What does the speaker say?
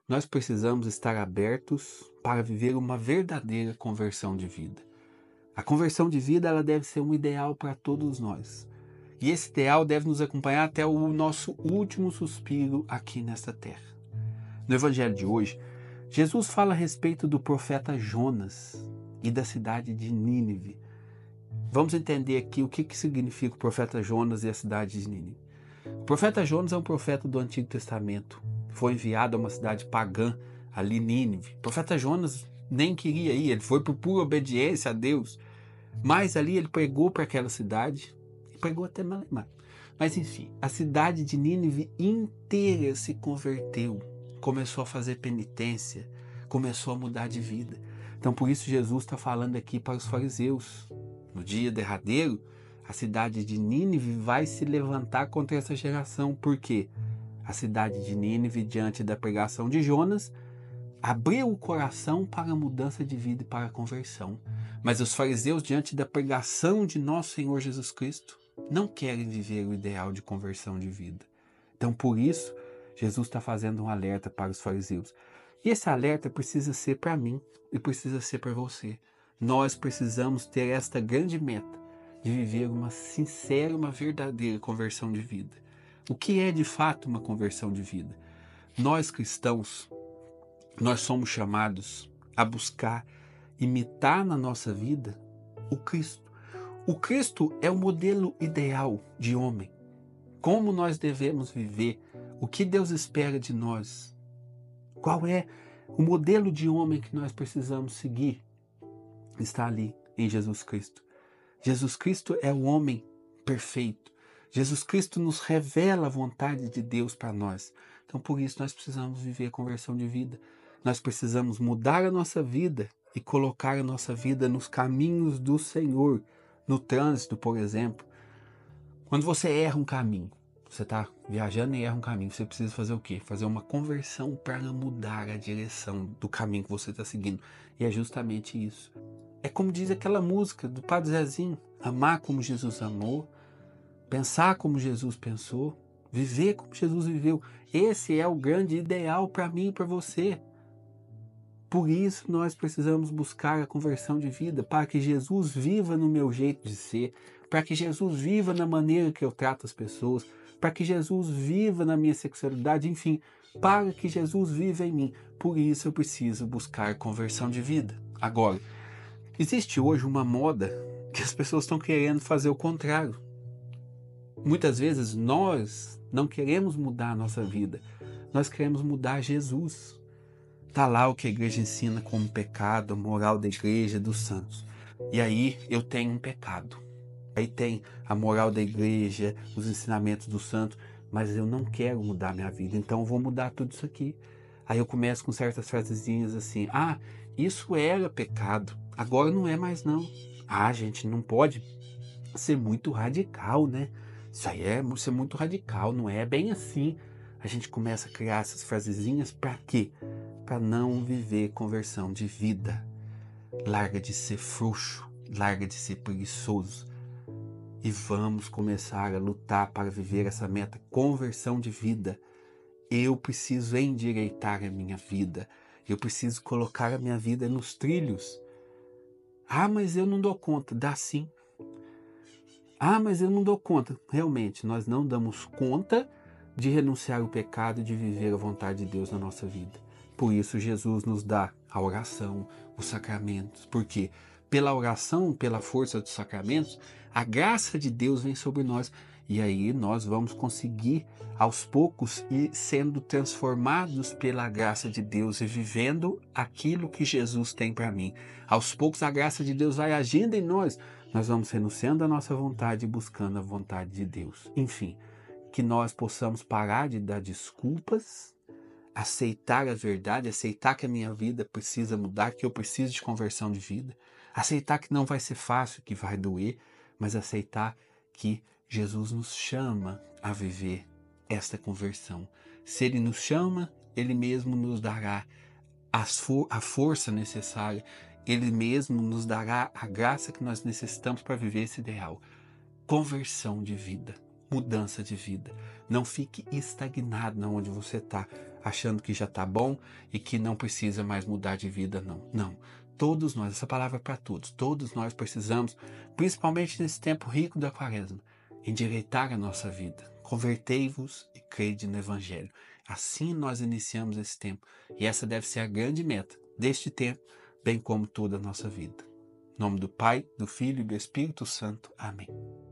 nós precisamos estar abertos para viver uma verdadeira conversão de vida. A conversão de vida ela deve ser um ideal para todos nós. E esse ideal deve nos acompanhar até o nosso último suspiro aqui nesta terra. No evangelho de hoje, Jesus fala a respeito do profeta Jonas e da cidade de Nínive. Vamos entender aqui o que significa o profeta Jonas e a cidade de Nínive. O profeta Jonas é um profeta do Antigo Testamento. Foi enviado a uma cidade pagã, ali Nínive. O profeta Jonas nem queria ir, ele foi por pura obediência a Deus. Mas ali ele pregou para aquela cidade, e pregou até Malemar. Mas enfim, a cidade de Nínive inteira se converteu, começou a fazer penitência, começou a mudar de vida. Então por isso Jesus está falando aqui para os fariseus. No dia derradeiro, a cidade de Nínive vai se levantar contra essa geração. Por quê? A cidade de Nínive, diante da pregação de Jonas, abriu o coração para a mudança de vida e para a conversão. Mas os fariseus, diante da pregação de nosso Senhor Jesus Cristo, não querem viver o ideal de conversão de vida. Então, por isso, Jesus está fazendo um alerta para os fariseus. E esse alerta precisa ser para mim e precisa ser para você. Nós precisamos ter esta grande meta de viver uma sincera, uma verdadeira conversão de vida. O que é de fato uma conversão de vida? Nós cristãos, nós somos chamados a buscar imitar na nossa vida o Cristo. O Cristo é o modelo ideal de homem. Como nós devemos viver? O que Deus espera de nós? Qual é o modelo de homem que nós precisamos seguir? Está ali em Jesus Cristo. Jesus Cristo é o homem perfeito. Jesus Cristo nos revela a vontade de Deus para nós. Então, por isso, nós precisamos viver a conversão de vida. Nós precisamos mudar a nossa vida e colocar a nossa vida nos caminhos do Senhor. No trânsito, por exemplo. Quando você erra um caminho, você está viajando e erra um caminho, você precisa fazer o quê? Fazer uma conversão para mudar a direção do caminho que você está seguindo. E é justamente isso. É como diz aquela música do Padre Zezinho: amar como Jesus amou, pensar como Jesus pensou, viver como Jesus viveu. Esse é o grande ideal para mim e para você. Por isso nós precisamos buscar a conversão de vida, para que Jesus viva no meu jeito de ser, para que Jesus viva na maneira que eu trato as pessoas, para que Jesus viva na minha sexualidade, enfim, para que Jesus viva em mim. Por isso eu preciso buscar conversão de vida. Agora, existe hoje uma moda que as pessoas estão querendo fazer o contrário. Muitas vezes nós não queremos mudar a nossa vida, nós queremos mudar Jesus. Está lá o que a igreja ensina como pecado, a moral da igreja, dos santos. E aí eu tenho um pecado. Aí tem a moral da igreja, os ensinamentos dos santos, mas eu não quero mudar minha vida, então eu vou mudar tudo isso aqui. Aí eu começo com certas frasezinhas assim: ah, isso era pecado, agora não é mais não. Ah, gente, não pode ser muito radical, né? Isso aí é ser muito radical, não é bem assim. A gente começa a criar essas frasezinhas para quê? Para não viver conversão de vida. Larga de ser frouxo, larga de ser preguiçoso. E vamos começar a lutar para viver essa meta, conversão de vida. Eu preciso endireitar a minha vida. Eu preciso colocar a minha vida nos trilhos. Ah, mas eu não dou conta. Dá sim. Ah, mas eu não dou conta. Realmente, nós não damos conta de renunciar ao pecado e de viver a vontade de Deus na nossa vida. Por isso, Jesus nos dá a oração, os sacramentos. Porque pela oração, pela força dos sacramentos, a graça de Deus vem sobre nós. E aí nós vamos conseguir, aos poucos, ir sendo transformados pela graça de Deus e vivendo aquilo que Jesus tem para mim. Aos poucos a graça de Deus vai agindo em nós. Nós vamos renunciando à nossa vontade e buscando a vontade de Deus. Enfim, que nós possamos parar de dar desculpas, aceitar a verdade, aceitar que a minha vida precisa mudar, que eu preciso de conversão de vida, aceitar que não vai ser fácil, que vai doer, mas aceitar que Jesus nos chama a viver esta conversão. Se Ele nos chama, Ele mesmo nos dará a força necessária, Ele mesmo nos dará a graça que nós necessitamos para viver esse ideal. Conversão de vida. mudança de vida. Não fique estagnado onde você está, achando que já está bom e que não precisa mais mudar de vida, não. Não. Todos nós, essa palavra é para todos nós precisamos, principalmente nesse tempo rico da quaresma, endireitar a nossa vida. Convertei-vos e crede no Evangelho. Assim nós iniciamos esse tempo. E essa deve ser a grande meta deste tempo, bem como toda a nossa vida. Em nome do Pai, do Filho e do Espírito Santo. Amém.